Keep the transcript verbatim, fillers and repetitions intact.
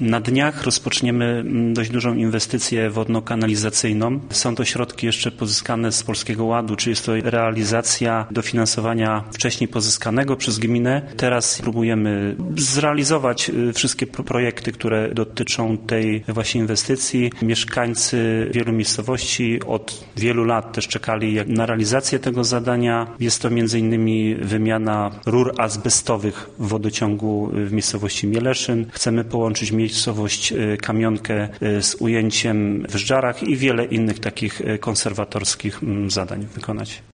Na dniach rozpoczniemy dość dużą inwestycję wodno-kanalizacyjną. Są to środki jeszcze pozyskane z Polskiego Ładu, czyli jest to realizacja dofinansowania wcześniej pozyskanego przez gminę. Teraz próbujemy zrealizować wszystkie projekty, które dotyczą tej właśnie inwestycji. Mieszkańcy wielu miejscowości od wielu lat też czekali na realizację tego zadania. Jest to między innymi wymiana rur azbestowych w wodociągu w miejscowości Mieleszyn. Chcemy połączyć miejscowość Kamionkę z ujęciem w Żdżarach i wiele innych takich konserwatorskich zadań wykonać.